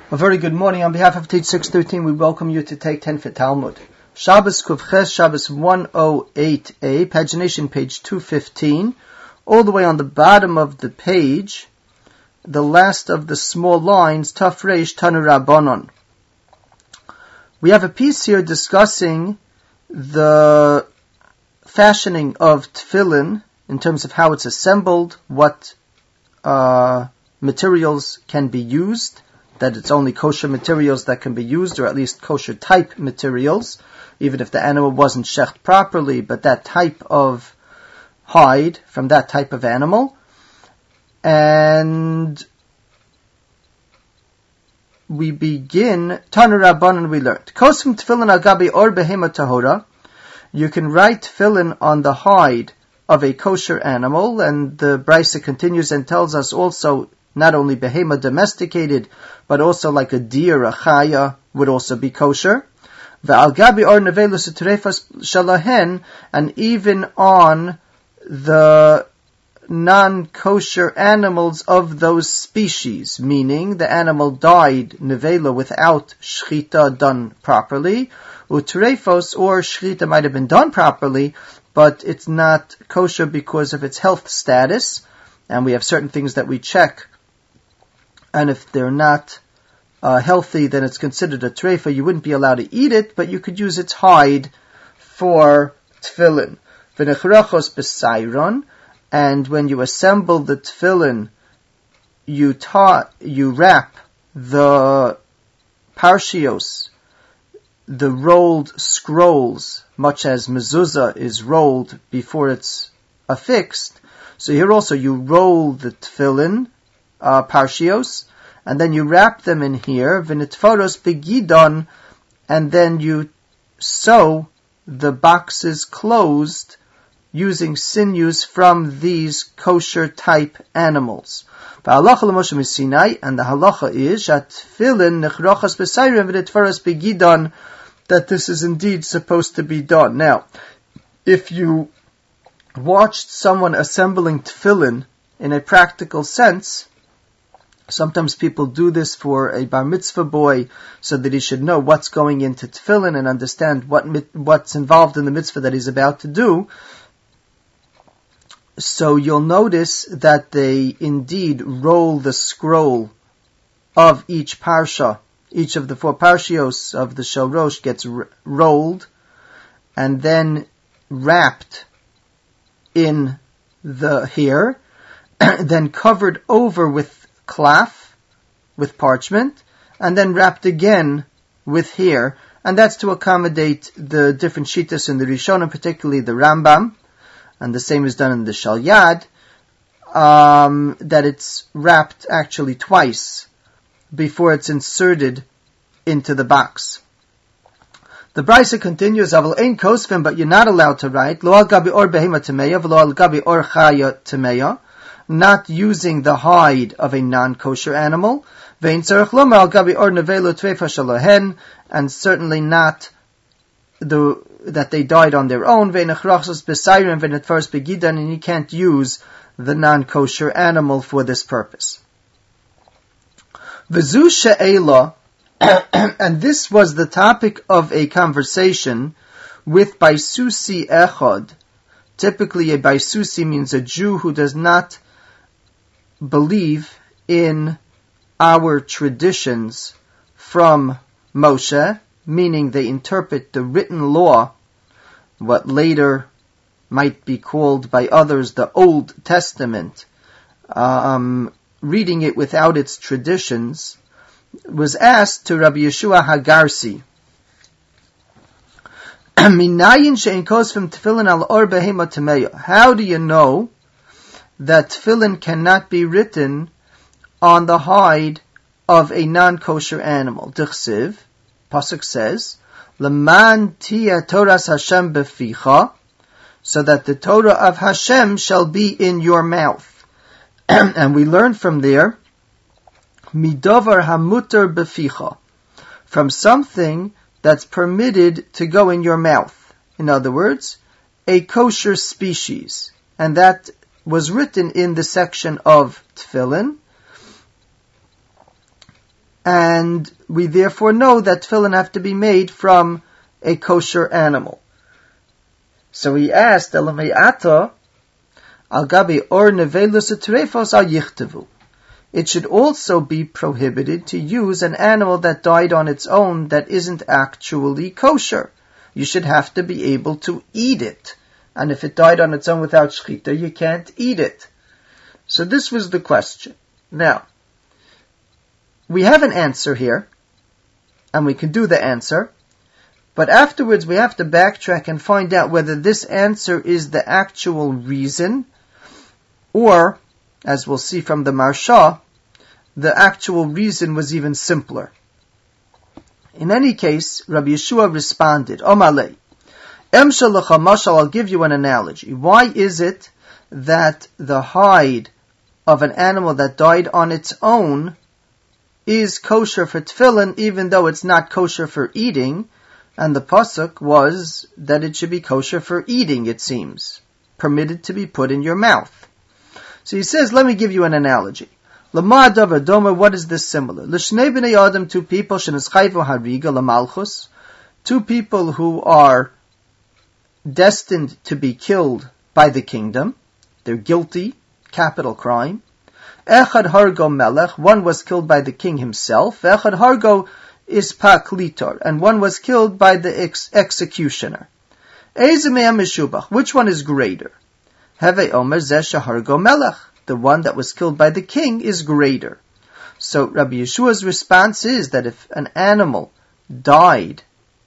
A very good morning. On behalf of Teach 613, we welcome you to take 10 for Talmud. Shabbos Kuvches, Shabbos 108a, pagination page 215, all the way on the bottom of the page, the last of the small lines, Taf Reish Tanu Rabbanon. We have a piece here discussing the fashioning of tefillin in terms of how it's assembled, what materials can be used, that it's only kosher materials that can be used, or at least kosher type materials, even if the animal wasn't shecht properly, but that type of hide from that type of animal. And we begin, Tanu Rabbanan, we learned, Kosum tefillin al gabi or behema tahora, you can write tefillin on the hide of a kosher animal, and the Brisa continues and tells us also not only behema domesticated, but also like a deer, a chaya, would also be kosher. Ve'al gabi or nevelus utrefas shalahen, and even on the non-kosher animals of those species, meaning the animal died nevela without shchita done properly, utrefos, or shchita might have been done properly, but it's not kosher because of its health status, and we have certain things that we check, and if they're not healthy, then it's considered a treifa. You wouldn't be allowed to eat it, but you could use its hide for tefillin. V'nechrachos b'sayron, and when you assemble the tefillin, you wrap the parshios, the rolled scrolls, much as mezuzah is rolled before it's affixed. So here also you roll the tefillin, parshios, and then you wrap them in here, v'nitforos begidon, and then you sew the boxes closed using sinews from these kosher type animals. V'halacha l'Moshe Sinai, and the halacha is that tefillin nechrachas b'sayrim v'nitforos begidon, that this is indeed supposed to be done. Now, if you watched someone assembling tefillin in a practical sense, sometimes people do this for a bar mitzvah boy so that he should know what's going into tefillin and understand what's involved in the mitzvah that he's about to do. So you'll notice that they indeed roll the scroll of each parsha. Each of the four parshios of the Shel Rosh gets rolled and then wrapped in the hair, then covered over with cloth, with parchment, and then wrapped again with hair, and that's to accommodate the different shittas in the Rishonim, particularly the Rambam, and the same is done in the Shal Yad, that it's wrapped actually twice before it's inserted into the box. The Brisa continues, Aval ein kosvim, but you're not allowed to write, Lo al gabi or behema temeya, v'lo al gabi or chaya temeya, not using the hide of a non-kosher animal, vein tzarech lomar al gabi or nevelo treifa shalohen, and certainly not that they died on their own, vein achrachos b'sayrim vein atfaros begidan, and you can't use the non-kosher animal for this purpose. V'zu she'ela, and this was the topic of a conversation with Baisusi Echad. Typically a Baisusi means a Jew who does not believe in our traditions from Moshe, meaning they interpret the written law, what later might be called by others the Old Testament, reading it without its traditions, was asked to Rabbi Yeshua Hagarsi, how do you know that tefillin cannot be written on the hide of a non-kosher animal? Dichsiv, Pasuk says, Leman tia Toras Hashem beficha, so that the Torah of Hashem shall be in your mouth. And we learn from there, Midovar hamuter beficha, from something that's permitted to go in your mouth. In other words, a kosher species. And that was written in the section of tefillin. and we therefore know that tefillin have to be made from a kosher animal. So he asked, Elameata, al gabi or nevelus etrefos al yichtavu. It should also be prohibited to use an animal that died on its own that isn't actually kosher. You should have to be able to eat it. And if it died on its own without shechita, you can't eat it. So this was the question. Now, we have an answer here, and we can do the answer, but afterwards we have to backtrack and find out whether this answer is the actual reason, or, as we'll see from the Marsha, the actual reason was even simpler. In any case, Rabbi Yeshua responded, Omalei, Emshalacha mashal, I'll give you an analogy. Why is it that the hide of an animal that died on its own is kosher for tefillin, even though it's not kosher for eating? And the pasuk was that it should be kosher for eating, it seems, permitted to be put in your mouth. So he says, let me give you an analogy. Lama davar domer, what is this similar? L'shnei b'nei adam, two people, sheneschayvu hariga l'malchus, two people who are destined to be killed by the kingdom. They're guilty, capital crime. Echad hargo melech, one was killed by the king himself. Echad hargo is paklitor, and one was killed by the executioner. Eze me'am meshubach, which one is greater? Heve omer zeh shahargo melech, the one that was killed by the king is greater. So Rabbi Yeshua's response is that if an animal died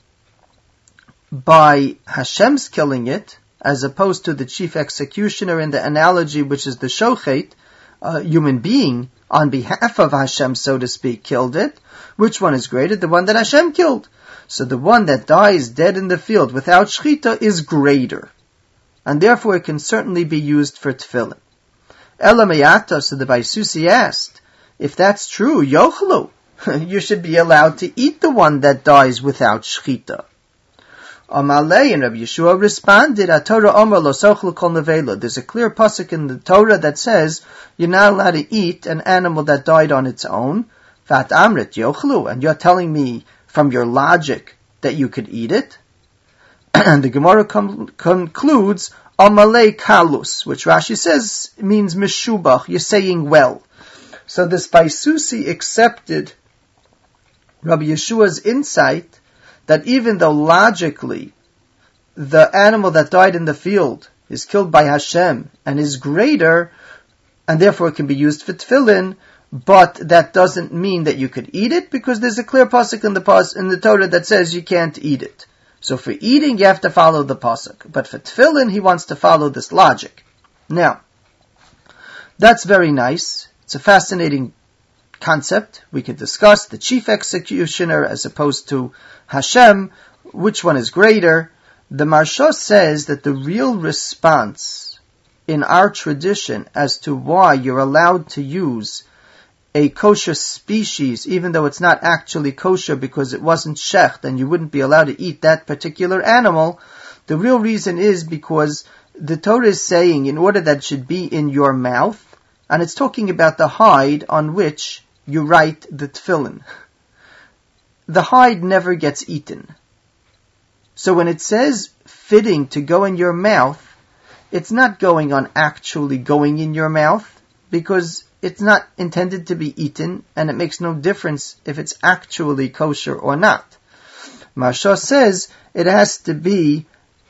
by Hashem's killing it, as opposed to the chief executioner in the analogy, which is the shochet, a human being on behalf of Hashem, so to speak, killed it, which one is greater? The one that Hashem killed. So the one that dies dead in the field without shechita is greater, and therefore it can certainly be used for tefillin. Elamayata, so the Baisusi asked, if that's true, yochlu, you should be allowed to eat the one that dies without shechita. Amalei, and Rabbi Yeshua responded, Torah Omer lo sochlu kol nevela. There's a clear pasuk in the Torah that says you're not allowed to eat an animal that died on its own. Vat amrit yochlu, and you're telling me from your logic that you could eat it? And the Gemara concludes, Amalei kalus, which Rashi says means meshubach, you're saying well. So this Baisusi accepted Rabbi Yeshua's insight that even though logically the animal that died in the field is killed by Hashem and is greater, and therefore it can be used for tefillin, but that doesn't mean that you could eat it, because there's a clear pasuk in the Torah that says you can't eat it. So for eating, you have to follow the pasuk. But for tefillin, he wants to follow this logic. Now, that's very nice. It's a fascinating concept. We could discuss the chief executioner as opposed to Hashem. Which one is greater? The Marsha says that the real response in our tradition as to why you're allowed to use a kosher species, even though it's not actually kosher because it wasn't shecht and you wouldn't be allowed to eat that particular animal, the real reason is because the Torah is saying in order that it should be in your mouth, and it's talking about the hide on which you write the tefillin. The hide never gets eaten. So when it says fitting to go in your mouth, it's not going on actually going in your mouth, because it's not intended to be eaten, and it makes no difference if it's actually kosher or not. Marsha says it has to be,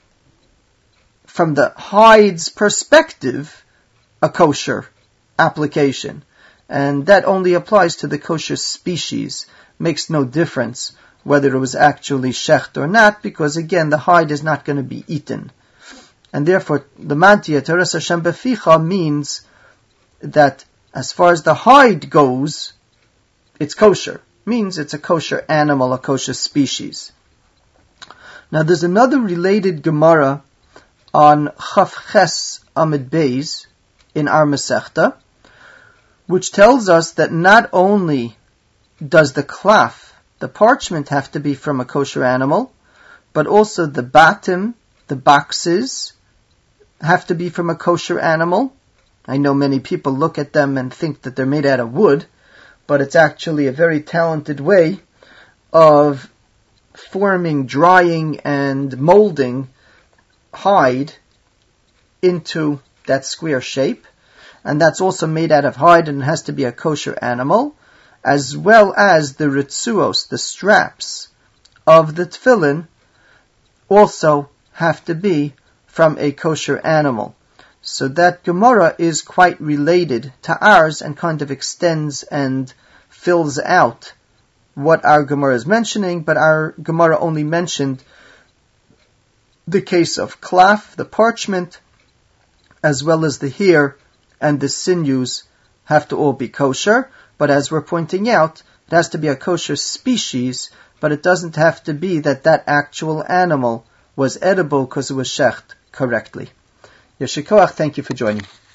from the hide's perspective, a kosher application. And that only applies to the kosher species. Makes no difference whether it was actually shecht or not, because again, the hide is not going to be eaten. And therefore, the mantia, Teres Hashem Beficha, means that as far as the hide goes, it's kosher. Means it's a kosher animal, a kosher species. Now there's another related Gemara on Chaf Ches Amid Beis in our Masechta, which tells us that not only does the klaf, the parchment, have to be from a kosher animal, but also the batim, the boxes, have to be from a kosher animal. I know many people look at them and think that they're made out of wood, but it's actually a very talented way of forming, drying, and molding hide into that square shape. And that's also made out of hide and has to be a kosher animal, as well as the ritzuos, the straps of the tefillin, also have to be from a kosher animal. So that Gemara is quite related to ours and kind of extends and fills out what our Gemara is mentioning, but our Gemara only mentioned the case of klaf, the parchment, as well as the hair and the sinews have to all be kosher. But as we're pointing out, it has to be a kosher species, but it doesn't have to be that actual animal was edible because it was shecht correctly. Yeshikoach, thank you for joining.